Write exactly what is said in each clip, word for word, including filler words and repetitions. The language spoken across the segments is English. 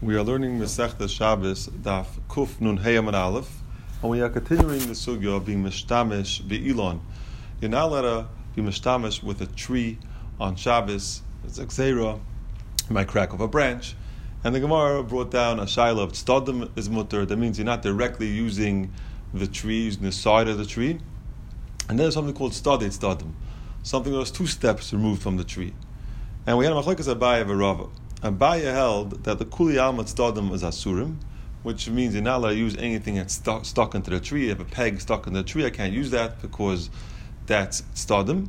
We are learning Masechta Shabbos Daf Kuf Nun Hey Amud Aleph, and we are continuing the sugya of being mishtamish be'ilon. You're not allowed to be mishtamish with a tree on Shabbos. It's a gzeira, you might crack off a branch. And the Gemara brought down a shaila of tzadim is mutter. That means you're not directly using the tree, using the side of the tree. And then there's something called stadid tzadim, something that was two steps removed from the tree. And we had a machlokes Abaye v'Rava. Abaye held that the kuli alma tzadim is asurim, which means you're not allowed to use anything that's stuck, stuck into the tree. You have a peg stuck in the tree, I can't use that because that's tzadim.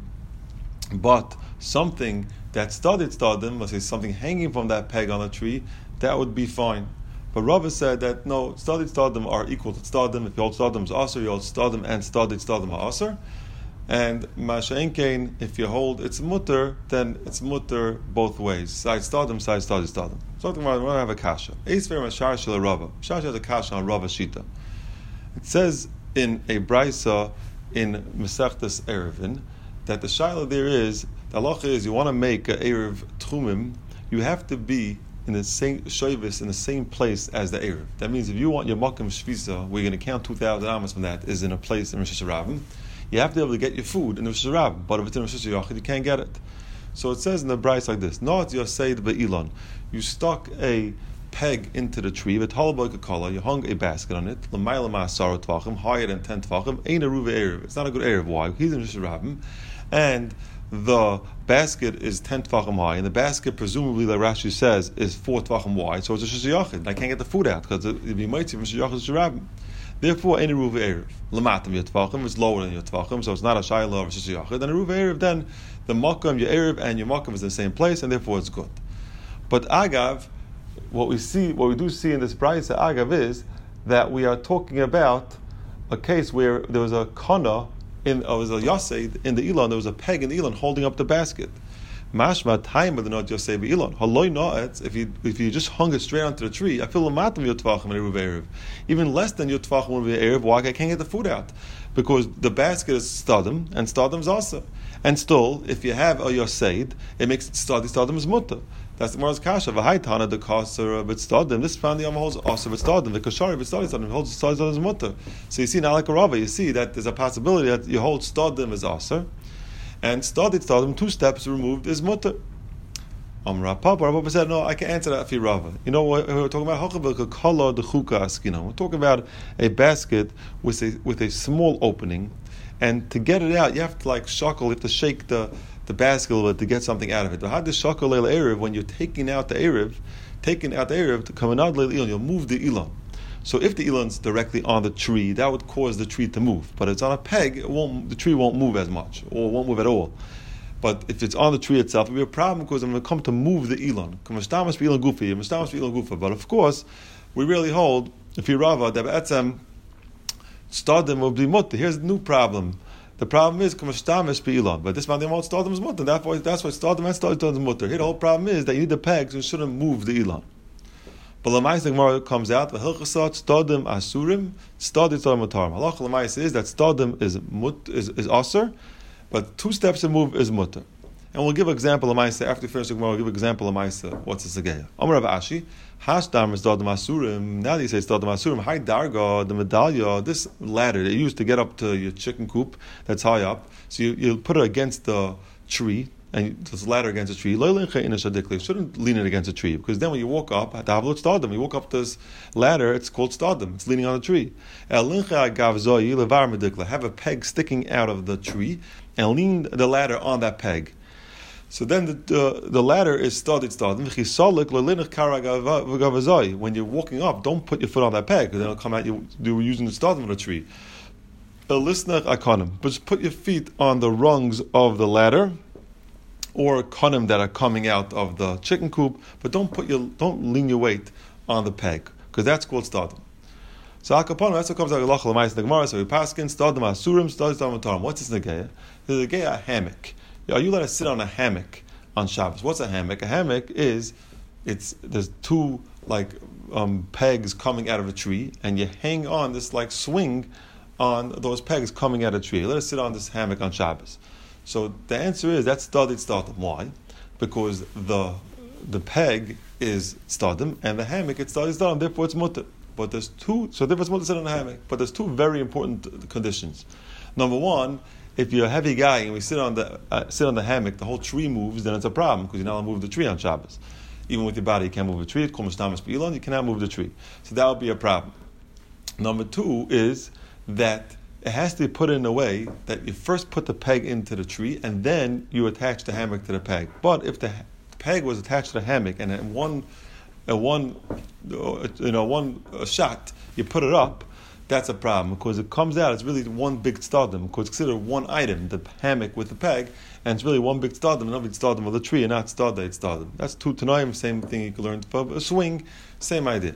But something that's studded tzadim, let's say something hanging from that peg on the tree, that would be fine. But Rava said that no, studded tzadim are equal to tzadim. If you hold tzadim is aser, you hold tzadim and studded tzadim are aser. And Masha'enkein, if you hold it's mutter, then it's mutter both ways. Side stadim, side stadi stadim. So we're going to have a kasha. Eisver Mashar Shel Rava. Mashar has a kasha on Rava Shita. It says in a brisa in Masechtas Erevin that the shaila there is, the halacha is you want to make a erev tchumim, you have to be in the same shovis in the same place as the erev. That means if you want your makom shvisa, we're going to count two thousand amos from that, is in a place in Rosh Hashanah. You have to be able to get your food in the Rosh Hashanah, but if it's in Rosh Hashanah, you can't get it. So it says in the Bryce like this: Not your seid be'ilon. You stuck a peg into the tree, you hung a basket on it, higher than ten tvachim, ain't a ruve erev. It's not a good erev. Why? He's in Rosh Hashanah, and the basket is ten tvachim high, and the basket presumably, like Rashi says, is four tvachim wide. So it's a shishayachid. I can't get the food out because it'd be mighty from shishayachid. Therefore, any ruve erev lamatam your tvachim is lower than your tvachim, so it's not a shayla or a shishayachid. Then a ruve erev, then the makam your erev and your makam is in the same place, and therefore it's good. But agav, what we see, what we do see in this brayso agav is that we are talking about a case where there was a kana in, or was a yaseid in the ilan, there was a peg in the ilan holding up the basket. Mashma time of the not yosei be'ilan. Haloi no'etz, if you if you just hung it straight onto the tree, I feel lamatam your tvachim and eruv erev. Even less than your tvachim and eruv, why I can't get the food out? Because the basket is stadim, and stadim is also. And still, if you have a yoseid, it makes it stadi, stadim is mutter. That's the Gemara's kasha. V'haitana the kasher of stadim. This family holds also of stadim. The kasher of stadim stadim holds stadim is mutter. So you see, now like a rava, you see that there's a possibility that you hold stadim as aser. And studied stadim, two steps removed is mutter. Amra Papa, Papa said, no, I can answer that for Rava. You know what we're talking about? We're talking about a basket with a with a small opening, and to get it out, you have to like shackle, you have to shake the, the basket a little bit to get something out of it. How does shackle leil erev when you're taking out the erev, taking out the erev to come out leil ilan, you'll move the ilan. So if the ilan's directly on the tree, that would cause the tree to move. But if it's on a peg, it won't, the tree won't move as much, or won't move at all. But if it's on the tree itself, it'll be a problem because I'm going to come to move the ilan. But of course, we really hold, if you rava, that etzem stadim will be mutter. Here's the new problem. The problem is but this man they won't stadim is mutter. That's why that's why stadim and stadim is mutter. Here the whole problem is that you need the pegs, so you shouldn't move the ilan. But Lamais the Gemara comes out, v'hilchasat stadim asurim, stadim stadim mutarim. Halacha Lamais is that stadim is mut is is aser, but two steps to move is mutter. And we'll give an example of Lamais after we finish the Gemara. We'll give an example of Lamais. What's the segeya? Amar Rav Ashi, hashdam is stadim asurim. Now that you say stadim asurim, high darga, the medallia, this ladder they use to get up to your chicken coop that's high up. So you you put it against the tree. And this ladder against a tree, you shouldn't lean it against a tree because then when you walk up, you walk up this ladder, it's called stadim, it's leaning on the tree. Have a peg sticking out of the tree and lean the ladder on that peg. So then the the, the ladder is started stadim. When you're walking up, don't put your foot on that peg because then it'll come out. You you were using the stadim of the tree. But just put your feet on the rungs of the ladder, or konim that are coming out of the chicken coop, but don't put your don't lean your weight on the peg because that's called stadim. So akaponim, that's what comes out of Lachal Lamais in the Gemara. So we paskin stadim asurim, stadim stadim mutarim. What's this negeya? There's a negeya a hammock. Are you allowed to sit on a hammock on Shabbos? What's a hammock? A hammock is it's there's two like um, pegs coming out of a tree, and you hang on this like swing on those pegs coming out of a tree. Let us sit on this hammock on Shabbos. So the answer is that's studied stadim. Why? Because the the peg is stadim and the hammock it's stadim, therefore it's mutter. But there's two, so therefore it's mutter said on the hammock. But there's two very important conditions. Number one, if you're a heavy guy and we sit on the uh, sit on the hammock, the whole tree moves, then it's a problem because you're not allowed to move the tree on Shabbos. Even with your body, you can't move the tree. It's called mishtamis be'ilon. You cannot move the tree, so that would be a problem. Number two is that it has to be put in a way that you first put the peg into the tree and then you attach the hammock to the peg. But if the peg was attached to the hammock and in one, in one, you know, one shot you put it up, that's a problem because it comes out. It's really one big stadim because it's considered one item, the hammock with the peg, and it's really one big stadim. Another big stadim with a tree, and not stadim. It's stadim. That's two tanoim. Same thing you can learn for a swing. Same idea.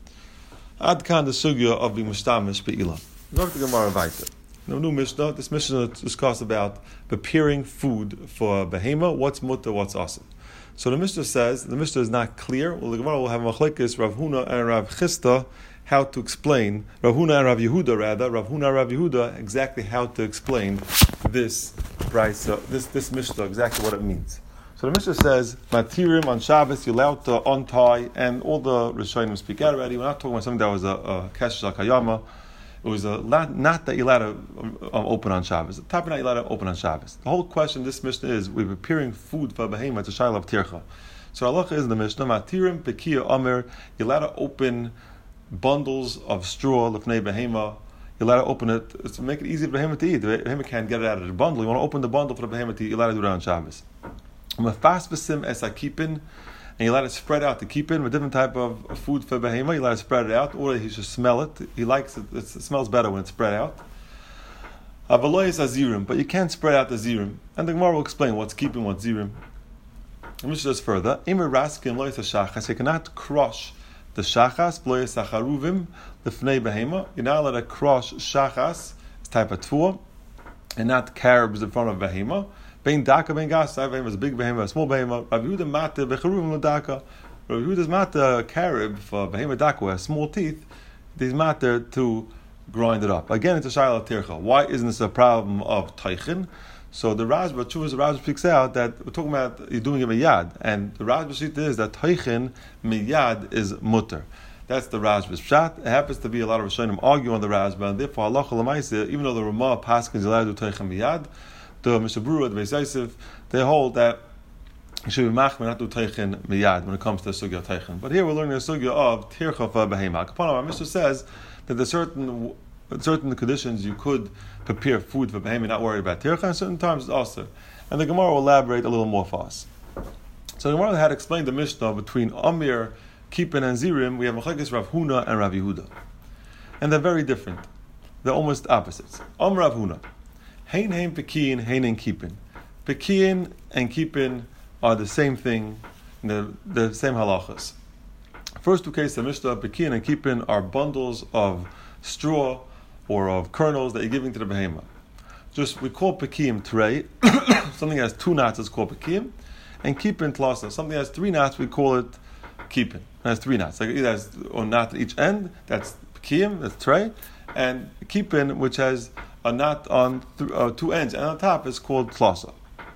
Ad kan the sugya of being mishtamish be'ilan. Go to Gemara weiter. No new Mishnah. This Mishnah discusses about preparing food for behema. What's mutter? What's asim? So the Mishnah says the Mishnah is not clear. Well, the Gemara will have machlekes Rav Huna and Rav Chisda how to explain Rav Huna and Rav Yehuda rather Rav Huna and Rav Yehuda exactly how to explain this price uh, this this Mishnah exactly what it means. So the Mishnah says matirim on Shabbos you're allowed to untie, and all the Rishonim speak out already. We're not talking about something that was a, a kesher kayama. It was a not that you're allowed to um, open on Shabbos. The type of not you're allowed to open on Shabbos. The whole question of this Mishnah is we're preparing food for behema. It's a shayla of tircha. So halacha is in the Mishnah matirim pekiya omer you're allowed to open bundles of straw lefnei behema. You're allowed to open it to make it easy for the behema to eat. The behema can't get it out of the bundle. You want to open the bundle for the behema to eat. You're allowed to do that on Shabbos. Mefasvasim es akipin, and you're allowed to spread out the kipin with different type of food for behema. You're allowed to spread it out, or he should smell it. He likes it. It smells better when it's spread out. Avaloy is azirim, but you can't spread out the zirim. And the Gemara will explain what's keeping, what's zirim. Let me just further. Imer raskin loy shachas. You cannot crush the shachas, loy sacharuvim, the fnei behema. You're not allowed to crush shachas, it's type of tfuah, and not carobs in front of behema. Bein daka, bein gas. Behema is a big behema, a small behema. Rav Yehuda mata becharuvim daka. Rav Yehuda's mata carob for behema daka, has small teeth. He's mata to grind it up. Again, it's a shayla tircha. Why isn't this a problem of teichin? So the Rashba, Chuvas, the Rashba speaks out that we're talking about you're doing it miyad, and the Rashba sheet is that teichin miyad is mutter. That's the Rashba's pshat. It happens to be a lot of Rishonim argue on the Rashba, and therefore halacha l'maaseh, even though the Ramah Paskin is allowed to do teichin miyad, the Mishnah Berurah, the Beis Yosef, they hold that you should be machmir not do teichin miyad when it comes to the sugya teichin. But here we're learning the sugya of tircha for behema. Our Mishnah says that there's certain certain conditions you could prepare food for behema, not worry about tircha, and certain times it's also. And the Gemara will elaborate a little more for us. So the Gemara had explained the Mishnah between Amir, Kipin, and Zirim. We have Machlekes Rav Huna and Rav Yehuda, and they're very different. They're almost opposites. Am Rav Huna. Hein hein pekiyin, hein hein kipin. Pekiyin and kipin are the same thing, the, the same halachas. First two cases of Mishnah, pekiyin and kipin are bundles of straw or of kernels that you're giving to the behema. Just we call pekiyim trei. Something that has two knots is called pekiyim, and kipin tlasa. Something that has three knots we call it kipin. It has three knots. Like it has a knot at each end. That's pekiyim. That's trei, and kipin which has a knot on th- uh, two ends, and on top is called tlasa.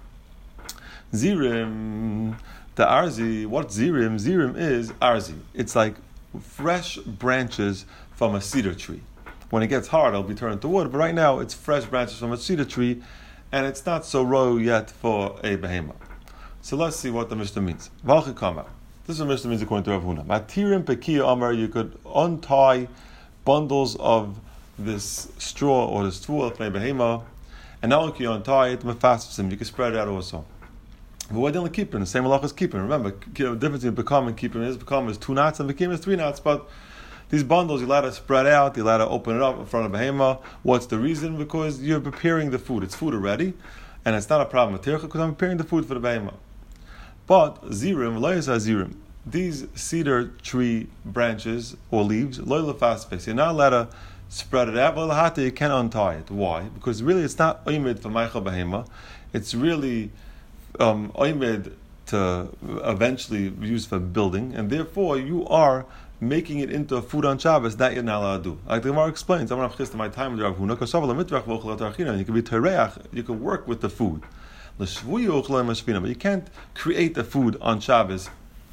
Zirim, the arzi. What zirim? Zirim is arzi. It's like fresh branches from a cedar tree. When it gets hard, it'll be turned to wood. But right now, it's fresh branches from a cedar tree, and it's not so raw yet for a behema. So let's see what the Mishnah means. Valchikama. This is what Mishnah means according to Rav Huna. Matirim pekiya amar. You could untie bundles of this straw or this tool of behema, and now you untie it mefassim. You can spread it out also. But why didn't keep it? The same halach is keeping. Remember, the difference between bekam and keeping is bekam is two knots and bekim is three knots. But these bundles you're allowed to spread out, you're allowed to open it up in front of behema. What's the reason? Because you're preparing the food. It's food already, and it's not a problem with tircha because I'm preparing the food for the behema. But zirim, loyas zirim, these cedar tree branches or leaves, loy lefasfes, you're not allowed to spread it out. Well, you can untie it. Why? Because really it's not oimid for meichel behema. It's really um, oimid to eventually use for building, and therefore you are making it into a food on Shabbos that you're not allowed to do. Like the Gemara explains, I'm going to have my time with Rav Huna, you can be tereach, you can work with the food. But you can't create the food on Shabbos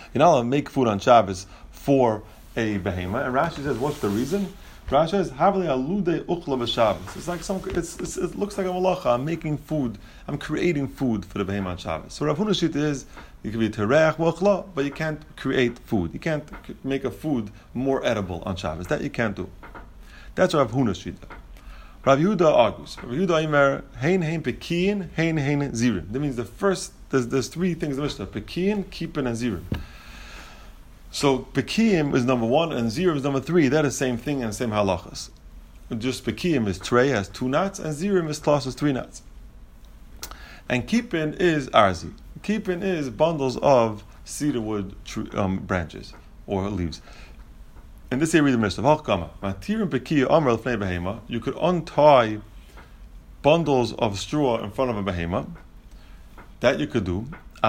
You're not allowed to make food on Shabbos for a behema. And Rashi says, what's the reason? Rashi says, "Havli alude ukla b'Shabbos." It's like some. It's, it's, it looks like a malacha. I'm making food. I'm creating food for the behema on Shabbos. So Rav Huna's shita is, you can be tereach v'ukla, but you can't create food. You can't make a food more edible on Shabbos. That you can't do. That's Rav Huna's shita. Rav Yehuda argues. Rav Yehuda Imer hein hein pekiyin hein hein zirim. That means the first. There's, there's three things in the Mishnah: pekiyin, kippin, and zirim. So pekiyim is number one, and zirim is number three. They're the same thing and the same halachas. Just pekiyim is trey, has two knots, and zirim is tlas, has three knots. And kippin is arzi. Kippin is bundles of cedar wood tr- um, branches or leaves. And this area of the Mishnah, you could untie bundles of straw in front of a behema. That you could do.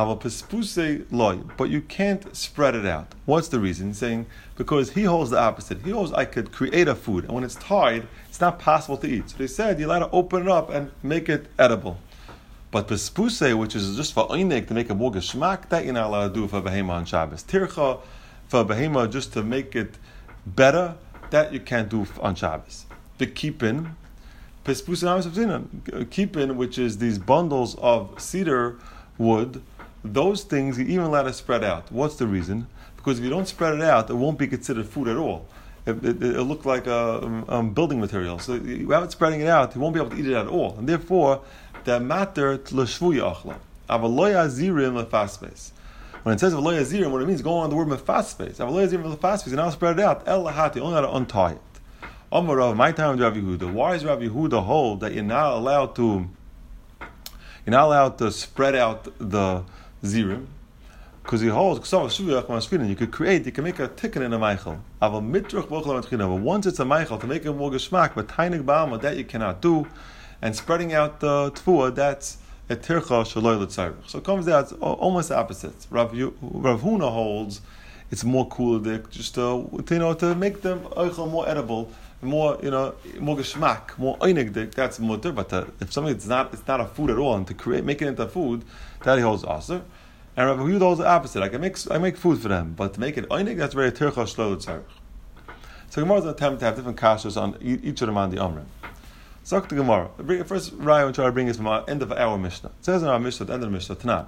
But you can't spread it out. What's the reason? He's saying, because he holds the opposite. He holds I could create a food, and when it's tied, it's not possible to eat. So they said, you're allowed to open it up and make it edible. But pespuse, which is just for oinek, to make a more geschmack, that you're not allowed to do for a behema on Shabbos. Tircha, for a behema, just to make it better, that you can't do on Shabbos. The kippin, pespuse kippin, which is these bundles of cedar wood, those things you even allowed to spread out. What's the reason? Because if you don't spread it out, it won't be considered food at all. It, it, it'll look like a um, um, building material. So without spreading it out, you won't be able to eat it at all. And therefore, the matter l'shvuya achla. Avaloya zirim lefasbes. When it says avaloya zirim, what it means, go on the word mefasbes. Avaloya zirim lefasbes, and now spread it out. El lahati, only how to untie it. Amar Rav, my time with Rav Yehuda. Why is Rav Yehuda hold that you're not allowed to? You're not allowed to spread out the zirim, because he holds you could create, you can make a tikkun in a meichel. But once it's a meichel, to make it more geschmack, but tainig ba'alma, that you cannot do, and spreading out the tfuah, that's a tircha shaloi l'tzarich. So it comes out almost the opposite. Rav, Rav Huna holds it's more kulidik, just to, to you know to make the eichel more edible, more you know more geschmack, more einigdik. That's mutter. But to, if something it's not it's not a food at all, and to create make it into food, that he holds aser. And Rabbi Yehuda holds the opposite. I can make I make food for them, but to make it einig, that's very tircha shlo l'tzarich. So Gemara is an attempt to have different kashas on each of them on the Amrim. So the Gemara. First, Raya will try to bring us from the end of our Mishnah. It says in our Mishnah, at the end of the Mishnah, Tanah.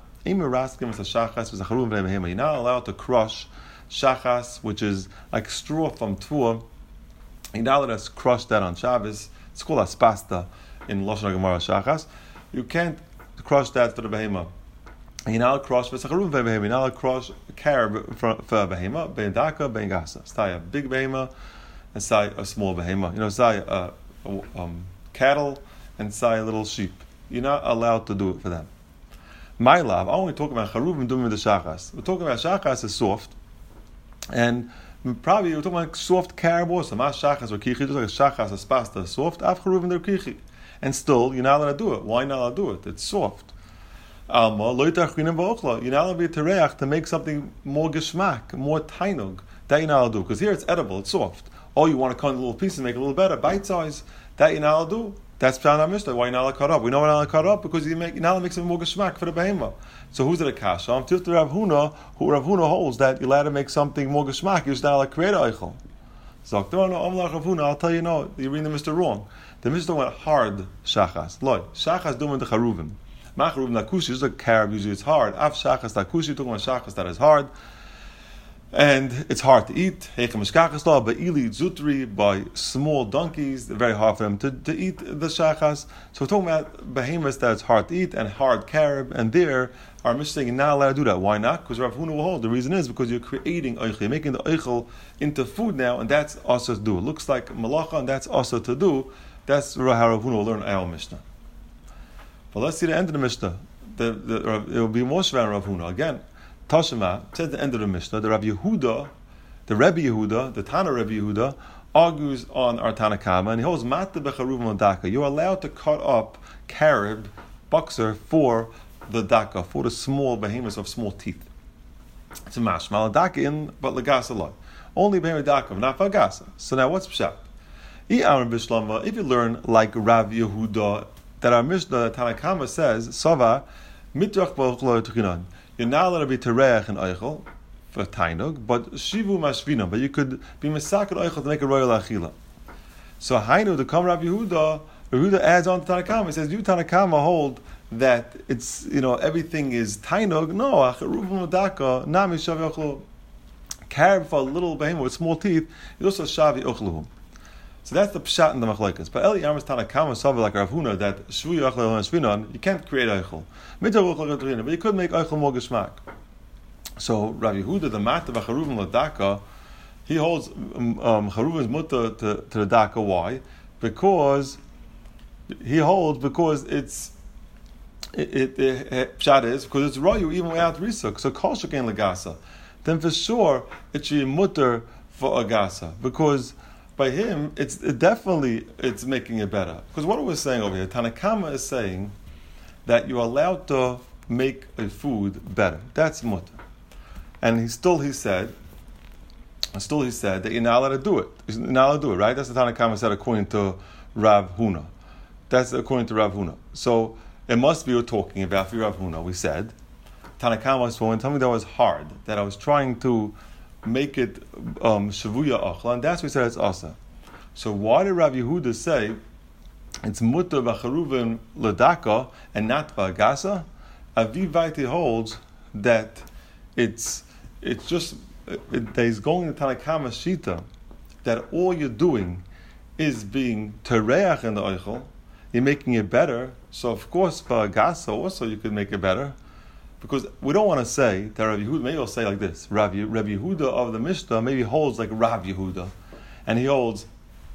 You're not allowed to crush shachas, which is like straw from Tvua. You're not allowed to crush that on Shabbos. It's called aspasta in Lashon Gemara shachas. You can't crush that for the behema. You're not allowed to crush v'sacharum for behema. You're not allowed to crush carib for, for a behema. Ben daka, ben gasa. Say a big behema and say a small behema. You know, say a, a um, cattle and say a little sheep. You're not allowed to do it for them. My love, I only talk about charuvim doing with the shachas. We're talking about shachas is soft, and probably we're talking about soft carib also. My shachas or kichi, just like a shachas is pasta soft. Af charuvim they're kichi, and still you're not allowed to do it. Why not allowed to do it? It's soft. Alma lo yitachrinim v'ochla. You're not allowed to be tereach to make something more geschmack, more tainug. That you're not allowed to do because here it's edible, it's soft. Or you want to cut in little pieces and make it a little better, bite size. That you're not allowed to do. That's Pshat HaMishnah. Why you're not allowed to cut up? We know we're not allowed to cut up because you make you're not allowed to make some more geschmack for the behema. So who's it a kasha? I'm Tifta Rav Huna, who Rav Huna holds that you're allowed to make something more geschmack. You're just not allowed to create a eichel. So no, no, I'm like Rav Huna. I'll tell you no. You're reading the Mishnah wrong. The Mishnah went hard shachas. Loy shachas doing the charuvim. Ma charuvim nakushi is a carib. Usually it's hard. Af shachas nakushi talking about shachas that is hard. And it's hard to eat. By ili zutri, by small donkeys, very hard for them to, to eat the shachas. So we're talking about behemoths that's hard to eat and hard carib, and there our Mishnah saying not allowed to do that. Why not? Because Rav Huna will hold. The reason is because you're creating eichel, you're making the eichel into food now, and that's also to do. It looks like malacha, and that's also to do. That's how Rav Huna will learn our Mishnah. But let's see the end of the Mishnah. The, the, it will be more shver Rav Huna again. Tashema says at the end of the Mishnah, the Rabbi Yehuda, the Rebbe Yehuda, the Tana Rebbe Yehuda, argues on our Tanakama, and he holds Mata Becharuv Daka. You're allowed to cut up carib, boxer, for the daka, for the small behemoths of small teeth. It's a mashmal, daka in, but legasa lot. Only behemoth daka, not fagasa. So now what's pshat? If you learn like Rav Yehuda, that our Mishnah, Tanakama says, Sava, mitrach b'ochlo tuchinan. You're not allowed to be tereach and eichel for tainug, but shivu mashvina, but you could be mesaket oichel to make a royal achila. So hainu to come Rabbi Yehuda, Rabbi Yehuda adds on to Tanakama. He says, you Tanakama hold that it's, you know, everything is tainug. No, acharuvim ladaka nami shavi ochlu. Carib for a little behemoth with small teeth is also shavi ochluhum. So that's the pshat in the machlekes. But Eli Yamas Tanakama saw like Rav Huna that shvu yochel and shvinon, you can't create eichel. But you could make eichel more geschmack. So Rav Yehuda, the matter of charuvim ladaka, he holds um, um, charuvim's mutter to, to the daka. Why? Because he holds because it's it, it, it, it pshat is because it's royu even without risuk. So kol shekain legasa. Then for sure it should be mutter for agasa because by him it's it definitely it's making it better. Because what are we saying over here? Tanakama is saying that you're allowed to make a food better. That's mutter. And he still he said, still he said that you're not allowed to do it. You're not allowed to do it, right? That's the Tanakama said according to Rav Huna. That's according to Rav Huna. So it must be we're talking about for Rav Huna. We said Tanakama was telling me that was hard, that I was trying to make it um, shavuya achla, and that's what he said it's asa. So why did Rav Yehuda say it's mutter b'charuvim ledaka and not b'agasa? Aviv Vaiti holds that it's it's just it, that he's going to Tanakama Shita that all you're doing is being tereach in the oichel, you're making it better. So of course b'agasa also you could make it better. Because we don't want to say that Rav Yehuda, maybe we'll say like this, Rav, Rav Yehuda of the Mishnah maybe holds like Rav Yehuda, and he holds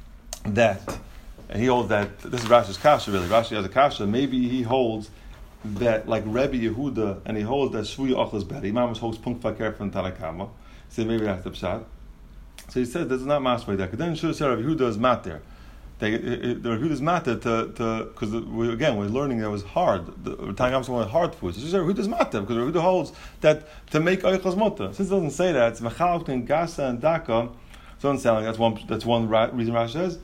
that, and he holds that, this is Rashi's kasha really, Rashi has a kasha, maybe he holds that like Rabbi Yehuda, and he holds that Shvuya Ochel is better. Imam holds Punkt Fakir from Tanakama, so maybe that's the pshat. So he said this is not masmei that, because then should have said Rav Yehuda is matir. They, it, the Rav Yehuda is matter to to because we, again we're learning that it was hard. The Tanakh wanted hard food. So Rav Yehuda is matter because Rav Yehuda holds that to make oichos mutter. Since it doesn't say that it's mechaluk in gasa and daka, it doesn't sound like that's one that's one ra- reason Rashi says.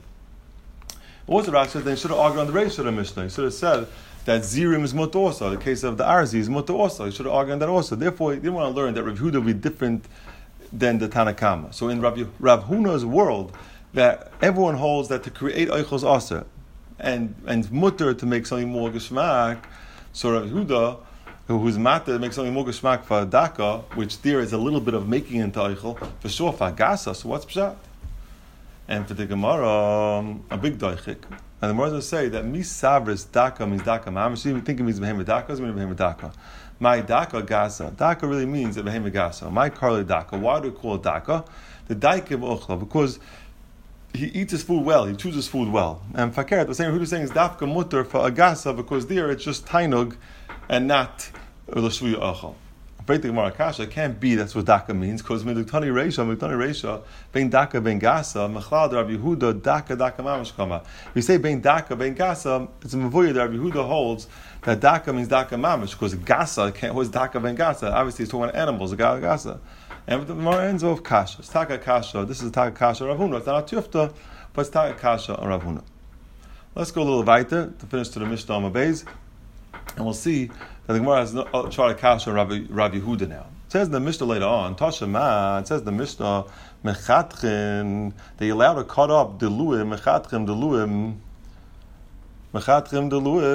But what's the Rashi says? Then he should have argued on the Reish of the Mishnah. He should have said that zirim is mutter also. The case of the arzi is mutter also. He should have argued on that also. Therefore, he didn't want to learn that Rav Yehuda would be different than the Tanakama. So in Rav, Rav Huna's world, that everyone holds that to create oichos aser and and mutter to make something more geschmack. So Rav Yehuda, who's matter to make something more geschmack for daka, which there is a little bit of making into oichel for sure for gasa. So what's pshat? And for the Gemara, um, a big doichik. And the Gemara will say that misavris daka means daka. I'm thinking it means behemoth daka. It means behemoth daka. My daka gasa. Daka really means behemoth gasa. My karli daka. Why do we call it daka? The daikim ochla because he eats his food well, he chews his food well. And Fakir, the same who's saying is dafka mutter for agasa because there it's just tainug and not l'shvuya achal. Break the Gemara Kasha, it can't be that's what daka means because miduktani reisha, miduktani reisha, bein daka bein gasa, mechlad Rabbi Yehuda daka daka mamash kama. If you say bein daka bein gasa, it's a mevoya that Rabbi Yehuda holds that daka means daka mamash because gasa can't was daka bein gasa. Obviously, he's talking about animals, the gasa. And the Gemara ends off kasha. It's taka kasha. This is taka kasha Rav Huna. It's not a tufta, but it's taka kasha Rav Huna. Let's go a little weiter to finish to the Mishnah on Beis, and we'll see that the Gemara has no, uh, tried to kasha Rav, Rav Yehuda now. It says in the Mishnah later on, Tashema, it says in the Mishnah, Mechatchin, they allowed to cut up deluim, Mechatchin deluim, Mechatchin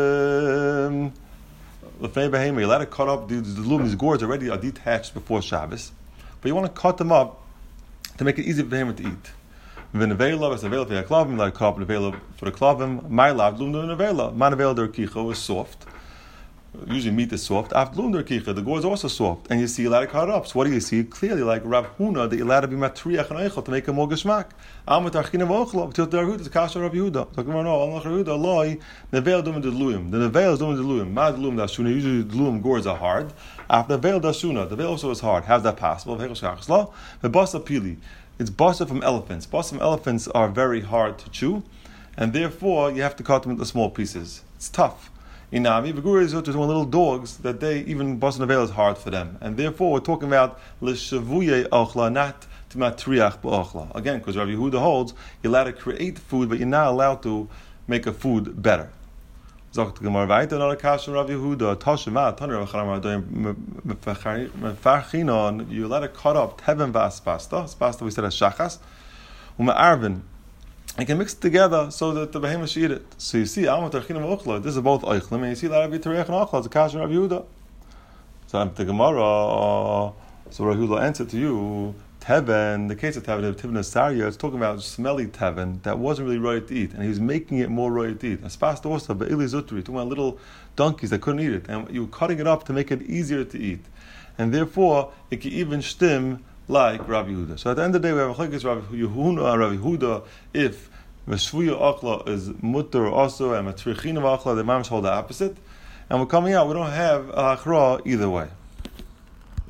deluim, Lefnei Behema, you allowed to cut up the deluim, these gourds already are detached before Shabbos. But you want to cut them up to make it easy for him to eat. V'nevela, it's nevela for the klavim, like cut up nevela for the klavim. My lav lum the nevela. My nevela der kicha is soft. Usually meat is soft. Af lum der kicha, the gourd is also soft. And you see a lot of cut up. So what do you see? Clearly, like Rav Huna, that you're allowed to be matriach and eichel to make a more geschmack. Amat archina v'ochlo, till der hud is kasha Rav Yehuda. So come on, no, Allah Yehuda, loi, nevela dum the luim. The nevela is dum the luim. Ma lum da shuna. Usually the luim gourds are hard. After the veil dashuna, the veil also is hard. How's that possible? The basa pili, it's basa from elephants. Basa from elephants are very hard to chew, and therefore you have to cut them into small pieces. It's tough. Inami v'guri is to little dogs that they even basa veil is hard for them, and therefore we're talking about l'shavuye ochla, not to matriach b'ochla. Again, because Rabbi Yehuda holds you're allowed to create food, but you're not allowed to make a food better. Sagt the Gemara weiter, another kasha Rav Yehuda, Toshima, Tanur V'charam Mefarchinon, you let it cut up Teven v'aspasta, spasta we said as shachas, Uma Arvin. You can mix it together so that the behemoth should eat it. So you see, Amat Archinim Ochla, this is both Eichlim, and you see that Rabbi Terech and Ochla, it's a kasha Rav Yehuda. So I'm the Gemara, so Rav Yehuda answered to you, Teven, the case of Teven, Teven Asaria, it's talking about smelly Teven that wasn't really right to eat, and he was making it more right to eat. As fast also, but Ili Zutri, talking about little donkeys that couldn't eat it, and you were cutting it up to make it easier to eat. And therefore, it can even stim like Rabbi Yehuda. So at the end of the day, we have a chilek Rabbi Yehuda and Rabbi Yehuda. If Meshvuya Akla is mutter also, and Matrichina Akla, the Mams hold the opposite. And we're coming out, we don't have a Achra either way.